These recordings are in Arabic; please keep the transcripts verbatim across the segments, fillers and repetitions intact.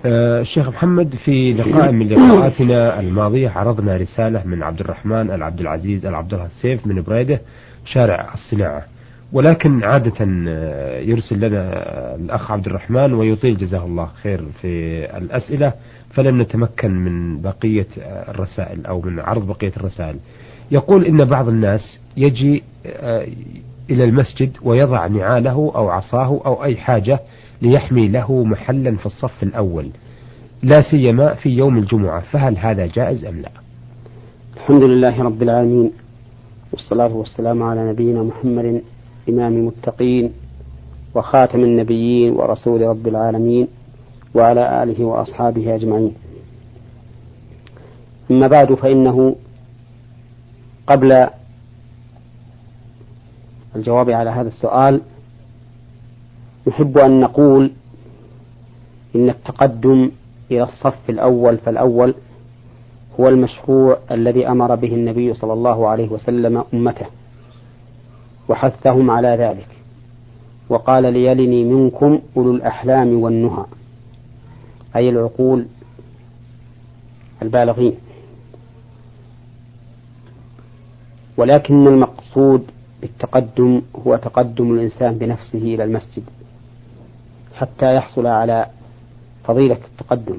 الشيخ محمد، في لقاء من لقاءاتنا الماضية عرضنا رسالة من عبد الرحمن العبد العزيز العبد الله السيف من بريدة شارع الصناعة، ولكن عادة يرسل لنا الأخ عبد الرحمن ويطيل جزاه الله خير في الأسئلة، فلم نتمكن من بقية الرسائل أو من عرض بقية الرسائل. يقول إن بعض الناس يجي إلى المسجد ويضع نعاله أو عصاه أو أي حاجة ليحمي له محلا في الصف الأول، لا سيما في يوم الجمعة، فهل هذا جائز أم لا؟ الحمد لله رب العالمين، والصلاة والسلام على نبينا محمد إمام المتقين وخاتم النبيين ورسول رب العالمين وعلى آله وأصحابه أجمعين. أما بعد، فإنه قبل الجواب على هذا السؤال نحب أن نقول إن التقدم إلى الصف الأول فالأول هو المشروع الذي أمر به النبي صلى الله عليه وسلم أمته وحثهم على ذلك، وقال: ليلني منكم أولو الأحلام والنهى، أي العقول البالغين. ولكن المقصود بالتقدم هو تقدم الإنسان بنفسه إلى المسجد حتى يحصل على فضيلة التقدم.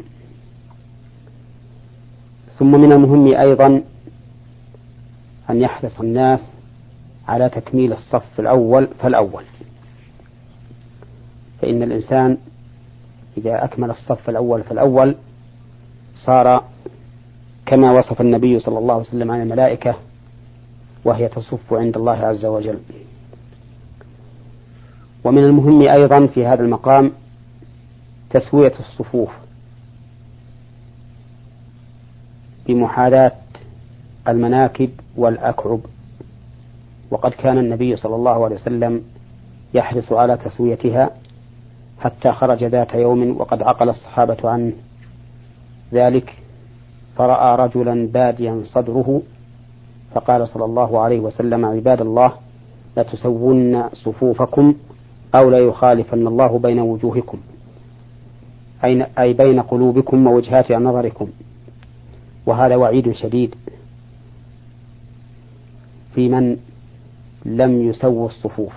ثم من المهم أيضا أن يحرص الناس على تكميل الصف الأول فالأول، فإن الإنسان إذا أكمل الصف الأول فالأول صار كما وصف النبي صلى الله عليه وسلم عن الملائكة وهي تصف عند الله عز وجل. ومن المهم أيضا في هذا المقام تسوية الصفوف بمحاذاة المناكب والأكعب، وقد كان النبي صلى الله عليه وسلم يحرص على تسويتها حتى خرج ذات يوم وقد عقل الصحابة عنه ذلك، فرأى رجلا باديا صدره فقال صلى الله عليه وسلم: عباد الله، لتسون صفوفكم أو لا يخالفن الله بين وجوهكم، أي بين قلوبكم ووجهات نظركم. وهذا وعيد شديد في من لم يسووا الصفوف.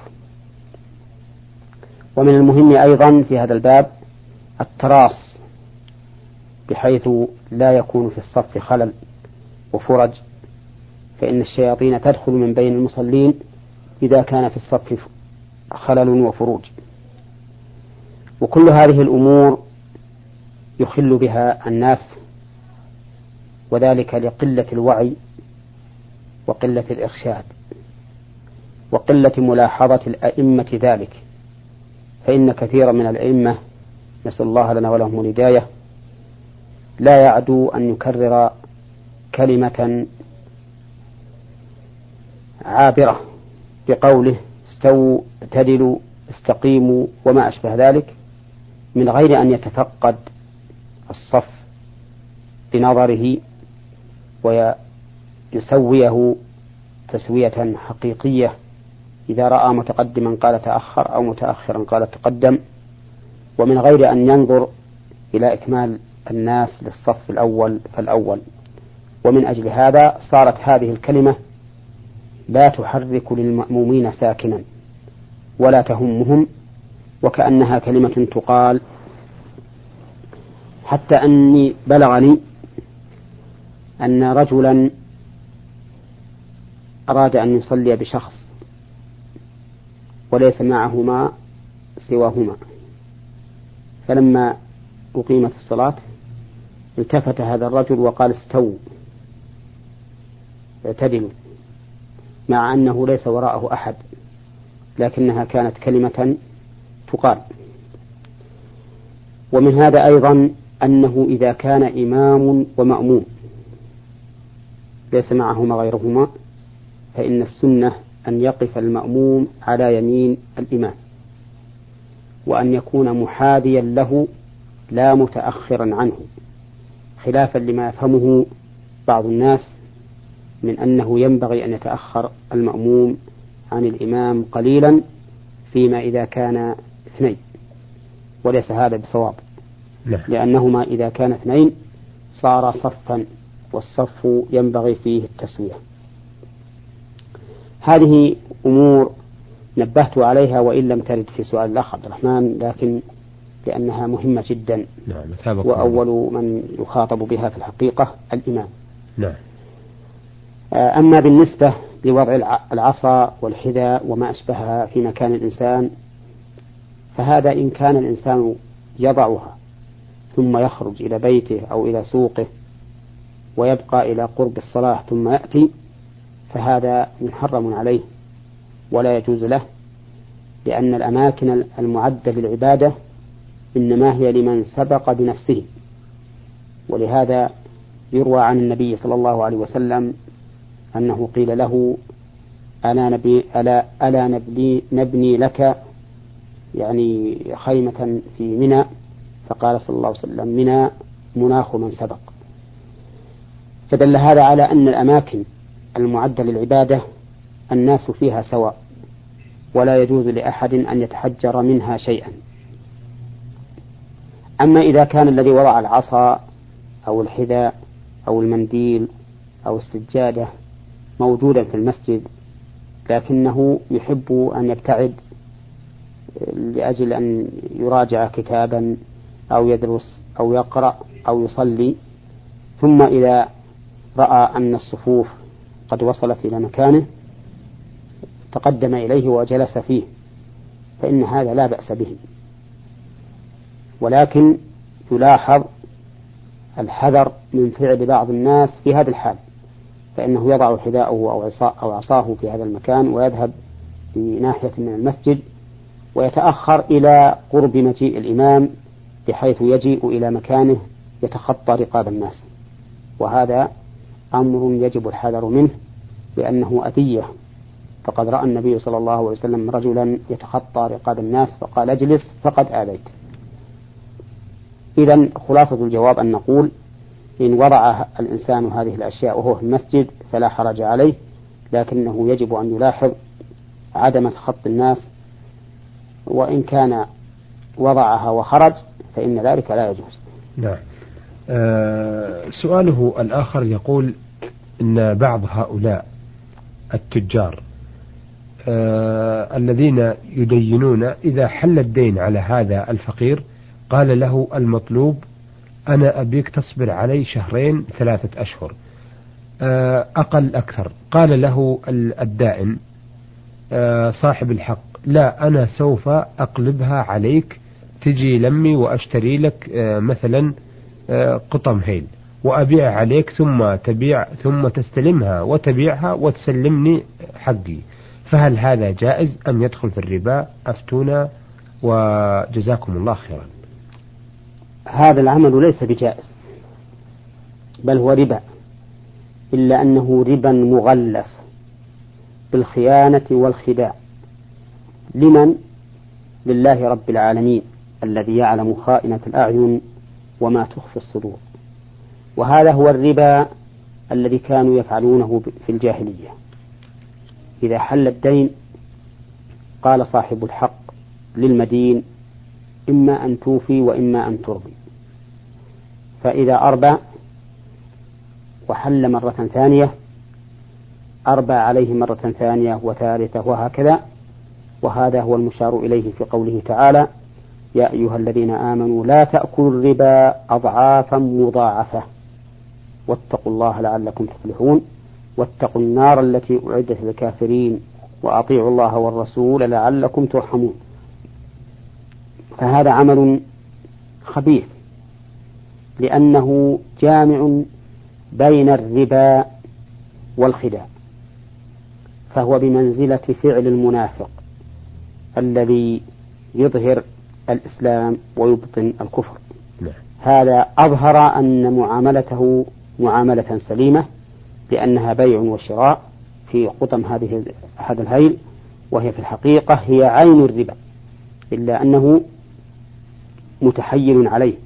ومن المهم أيضا في هذا الباب التراص، بحيث لا يكون في الصف خلل وفرج، فإن الشياطين تدخل من بين المصلين إذا كان في الصف خلل وفروج. وكل هذه الأمور يخل بها الناس، وذلك لقلة الوعي وقلة الإرشاد وقلة ملاحظة الأئمة ذلك، فإن كثيرا من الأئمة نسأل الله لنا ولهم الهداية لا يعدو أن يكرر كلمة عابرة بقوله: استووا، اعتدلوا، استقيموا، وما أشبه ذلك، من غير أن يتفقد الصف بنظره ويسويه تسوية حقيقية. إذا رأى متقدما قال تأخر، أو متأخرا قال تقدم، ومن غير أن ينظر إلى إكمال الناس للصف الأول فالأول. ومن أجل هذا صارت هذه الكلمة لا تحرك للمأمومين ساكنا ولا تهمهم، وكأنها كلمة تقال، حتى أني بلغني أن رجلا أراد أن يصلي بشخص وليس معهما سواهما، فلما أقيمت الصلاة التفت هذا الرجل وقال: استووا، اعتدلوا، مع أنه ليس وراءه أحد، لكنها كانت كلمة تقال. ومن هذا أيضا أنه إذا كان إمام ومأموم ليس معهما غيرهما، فإن السنة أن يقف المأموم على يمين الإمام، وأن يكون محاذيا له لا متأخرا عنه، خلافا لما يفهمه بعض الناس من أنه ينبغي أن يتأخر المأموم عن الإمام قليلا فيما إذا كان اثنين، وليس هذا بصواب. نعم. لأنهما إذا كان اثنين صار صفا، والصف ينبغي فيه التسوية. هذه أمور نبهت عليها وإن لم ترد في سؤال الأخ عبد الرحمن، لكن لأنها مهمة جدا. نعم. وأول من يخاطب بها في الحقيقة الإمام. نعم. أما بالنسبة لوضع العصا والحذاء وما أشبهها في مكان الإنسان، فهذا إن كان الإنسان يضعها ثم يخرج إلى بيته أو إلى سوقه ويبقى إلى قرب الصلاة ثم يأتي، فهذا محرم عليه ولا يجوز له، لأن الأماكن المعدة للعبادة إنما هي لمن سبق بنفسه. ولهذا يروى عن النبي صلى الله عليه وسلم أنه قيل له: ألا نبني, ألا ألا نبني, نبني لك يعني خيمة في منى؟ فقال صلى الله عليه وسلم: منى مناخ من سبق. فدل هذا على أن الأماكن المعدة للعبادة الناس فيها سواء، ولا يجوز لأحد أن يتحجر منها شيئا. أما إذا كان الذي وضع العصا أو الحذاء أو المنديل أو السجادة موجودا في المسجد، لكنه يحب أن يبتعد لأجل أن يراجع كتابا أو يدرس أو يقرأ أو يصلي، ثم إذا رأى أن الصفوف قد وصلت إلى مكانه تقدم إليه وجلس فيه، فإن هذا لا بأس به. ولكن يلاحظ الحذر من فعل بعض الناس في هذا الحال، فإنه يضع حذاءه أو عصاه في هذا المكان ويذهب في ناحية من المسجد ويتأخر إلى قرب مجيء الإمام بحيث يجيء إلى مكانه يتخطى رقاب الناس، وهذا أمر يجب الحذر منه لأنه أذية. فقد رأى النبي صلى الله عليه وسلم رجلا يتخطى رقاب الناس فقال: اجلس فقد آذيت. إذن خلاصة الجواب أن نقول: إن وضع الإنسان هذه الأشياء وهو في المسجد فلا حرج عليه، لكنه يجب أن يلاحظ عدم تخطي الناس، وإن كان وضعها وخرج فإن ذلك لا يجوز. نعم. آه سؤاله الآخر يقول إن بعض هؤلاء التجار آه الذين يدينون إذا حل الدين على هذا الفقير قال له المطلوب: أنا أبيك تصبر علي شهرين ثلاثة أشهر آه أقل أكثر. قال له الدائن آه صاحب الحق: لا، أنا سوف أقلبها عليك، تجي لمي وأشتري لك آه مثلا آه قطم هيل وأبيع عليك، ثم تبيع ثم تستلمها وتبيعها وتسلمني حقي، فهل هذا جائز أم يدخل في الربا؟ أفتونا وجزاكم الله خيرا. هذا العمل ليس بجائز، بل هو ربا، إلا أنه ربا مغلف بالخيانة والخداع. لمن؟ لله رب العالمين الذي يعلم خائنة الأعين وما تخفي الصدور. وهذا هو الربا الذي كانوا يفعلونه في الجاهلية. إذا حل الدين قال صاحب الحق للمدين: إما أن توفي وإما أن ترضي. فإذا أربى وحل مرة ثانية أربى عليه مرة ثانية وثالثة وهكذا. وهذا هو المشار إليه في قوله تعالى: يا أيها الذين آمنوا لا تأكلوا الربا أضعافا مضاعفة واتقوا الله لعلكم تفلحون واتقوا النار التي أعدت للكافرين وأطيعوا الله والرسول لعلكم ترحمون. فهذا عمل خبيث، لأنه جامع بين الربا والخداع، فهو بمنزلة فعل المنافق الذي يظهر الإسلام ويبطن الكفر. هذا أظهر أن معاملته معاملة سليمة لأنها بيع وشراء في قطم هذه هذا الهيل، وهي في الحقيقة هي عين الربا، إلا أنه متحيل عليه.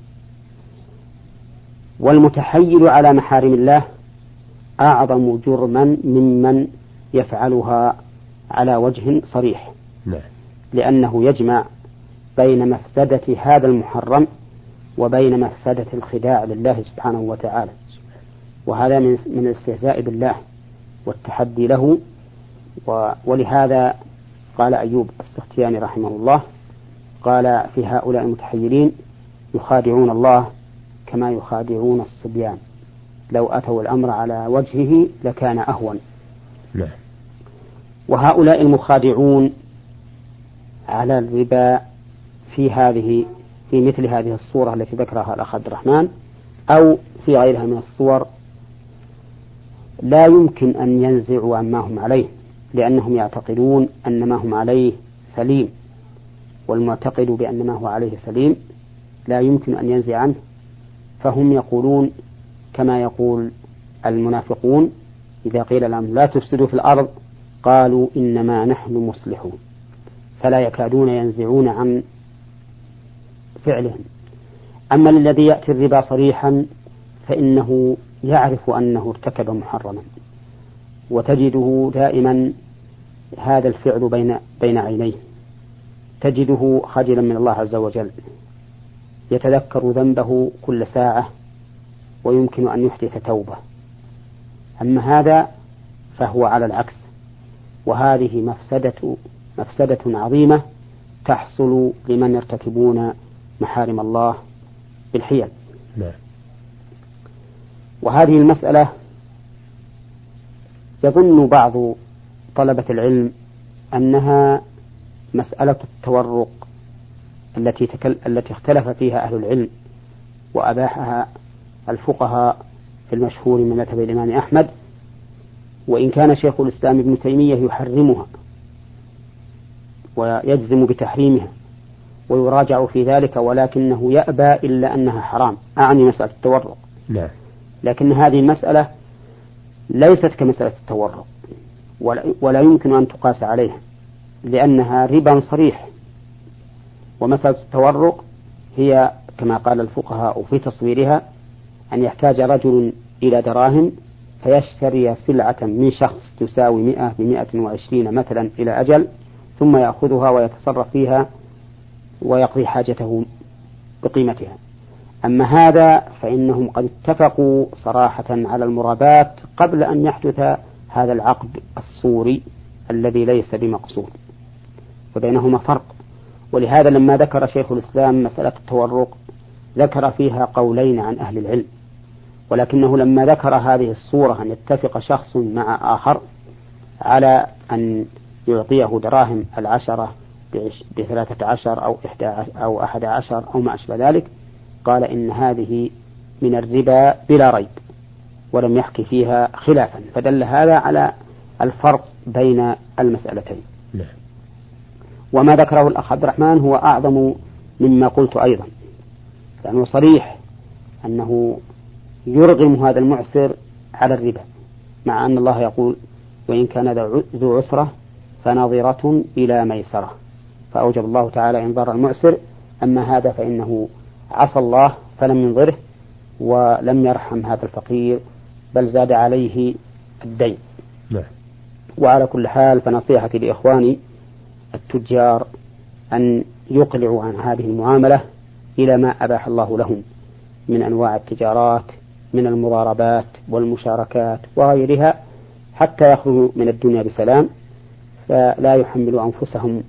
والمتحيل على محارم الله أعظم جرما ممن يفعلها على وجه صريح، لأنه يجمع بين مفسدة هذا المحرم وبين مفسدة الخداع لله سبحانه وتعالى، وهذا من من الاستهزاء بالله والتحدي له. ولهذا قال أيوب السختياني رحمه الله، قال في هؤلاء المتحيلين: يخادعون الله كما يخادعون الصبيان، لو أتوا الأمر على وجهه لكان أهون. نعم. وهؤلاء المخادعون على الربا في هذه في مثل هذه الصورة التي ذكرها الأخ عبد الرحمن أو في غيرها من الصور لا يمكن أن ينزعوا عما هم عليه، لأنهم يعتقدون أن ما هم عليه سليم، والمعتقد بأن ما هو عليه سليم لا يمكن أن ينزع عنه. فهم يقولون كما يقول المنافقون إذا قيل لهم لا تفسدوا في الأرض قالوا إنما نحن مصلحون، فلا يكادون ينزعون عن فعلهم. أما الذي يأتي الربا صريحا فإنه يعرف أنه ارتكب محرما، وتجده دائما هذا الفعل بين بين عينيه، تجده خجلا من الله عز وجل، يتذكر ذنبه كل ساعة ويمكن أن يحدث توبة. أما هذا فهو على العكس، وهذه مفسدة مفسدة عظيمة تحصل لمن يرتكبون محارم الله بالحيل. نعم. وهذه المسألة يظن بعض طلبة العلم أنها مسألة التورق التي تكل... التي اختلف فيها أهل العلم وأباحها الفقهاء في المشهور من مذهب الإمام أحمد، وإن كان شيخ الإسلام ابن تيمية يحرمها ويجزم بتحريمها ويراجع في ذلك، ولكنه يأبى إلا أنها حرام، أعني مسألة التورق. نعم. لكن هذه المسألة ليست كمسألة التورق ولا, ولا يمكن أن تقاس عليها، لأنها ربا صريح. ومسألة التورق هي كما قال الفقهاء في تصويرها أن يحتاج رجل إلى دراهم فيشتري سلعة من شخص تساوي مئة بمئة وعشرين مثلا إلى أجل، ثم يأخذها ويتصرف فيها ويقضي حاجته بقيمتها. أما هذا فإنهم قد اتفقوا صراحة على المرابات قبل أن يحدث هذا العقد الصوري الذي ليس بمقصود، وبينهما فرق. ولهذا لما ذكر شيخ الإسلام مسألة التورق ذكر فيها قولين عن أهل العلم، ولكنه لما ذكر هذه الصورة أن يتفق شخص مع آخر على أن يعطيه دراهم العشرة بثلاثة عشر أو إحدى أو أحد عشر أو ما أشبه ذلك، قال إن هذه من الربا بلا ريب، ولم يحكي فيها خلافا، فدل هذا على الفرق بين المسألتين. نعم. وما ذكره الأخ عبد الرحمن هو أعظم مما قلت أيضا، لأنه صريح أنه يرغم هذا المعسر على الربا، مع أن الله يقول وإن كان ذو عسرة فنظرة إلى ميسرة، فأوجب الله تعالى إنظار المعسر. أما هذا فإنه عصى الله فلم ينظره ولم يرحم هذا الفقير، بل زاد عليه الدين. نعم. وعلى كل حال فنصيحتي لإخواني التجار أن يقلعوا عن هذه المعاملة إلى ما أباح الله لهم من أنواع التجارات من المضاربات والمشاركات وغيرها، حتى يخرجوا من الدنيا بسلام، فلا يحملوا أنفسهم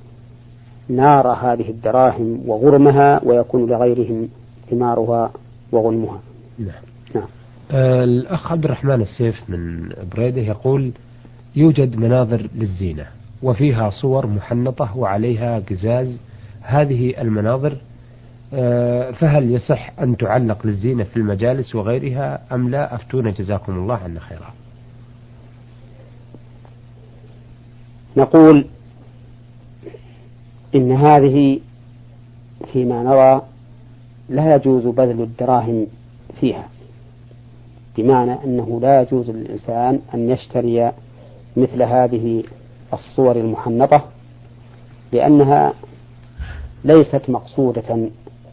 نار هذه الدراهم وغرمها، ويكون لغيرهم ثمارها وغنمها. نعم. نعم. آه الأخ عبد الرحمن السيف من بريدة يقول يوجد مناظر للزينة وفيها صور محنطة وعليها قزاز، هذه المناظر آه فهل يصح أن تعلق للزينة في المجالس وغيرها أم لا؟ أفتونا جزاكم الله عنا خيرا. نقول إن هذه فيما نرى لا يجوز بذل الدراهم فيها، بمعنى أنه لا يجوز للإنسان أن يشتري مثل هذه الصور المحنطة، لأنها ليست مقصودة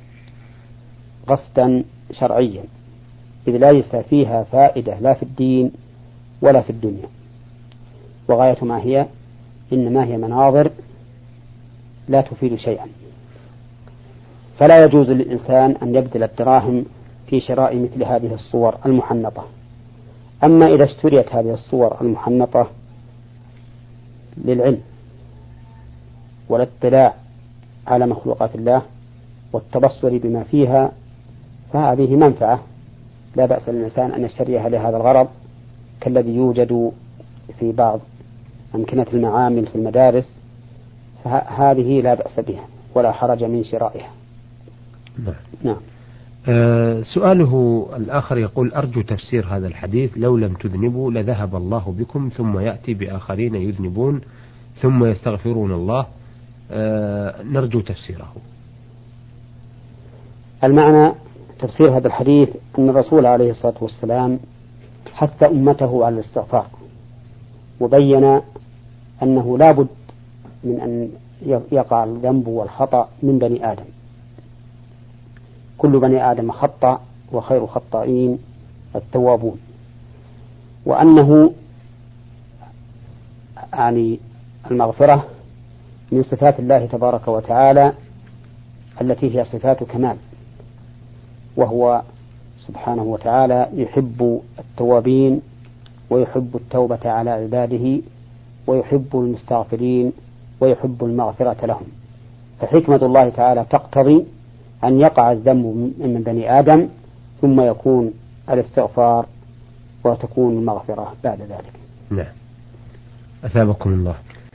قصدا شرعيا، إذ ليس فيها فائدة لا في الدين ولا في الدنيا، وغاية ما هي إنما هي مناظر لا تفيد شيئا. فلا يجوز للإنسان أن يبذل الدراهم في شراء مثل هذه الصور المحنطة. أما إذا اشتريت هذه الصور المحنطة للعلم والاطلاع على مخلوقات الله والتبصر بما فيها فهذه منفعة لا بأس للإنسان أن يشتريها لهذا الغرض، كالذي يوجد في بعض أمكنة المعامل في المدارس، فهذه لا بأس بها ولا حرج من شرائها. نعم. نعم. آه سؤاله الآخر يقول: أرجو تفسير هذا الحديث: لو لم تذنبوا لذهب الله بكم ثم يأتي بآخرين يذنبون ثم يستغفرون الله. آه نرجو تفسيره. المعنى تفسير هذا الحديث أن الرسول عليه الصلاة والسلام حث أمته على الاستغفار، وبين أنه لا بد من أن يقع الذنب والخطأ من بني آدم، كل بني آدم خطأ وخير خطائين التوابون، وأنه يعني المغفرة من صفات الله تبارك وتعالى التي هي صفات كمال، وهو سبحانه وتعالى يحب التوابين ويحب التوبة على عباده ويحب المستغفرين ويحب المغفرة لهم. فحكمة الله تعالى تقتضي أن يقع الذنب من بني آدم ثم يكون الاستغفار وتكون المغفرة بعد ذلك. نعم. أثابكم الله.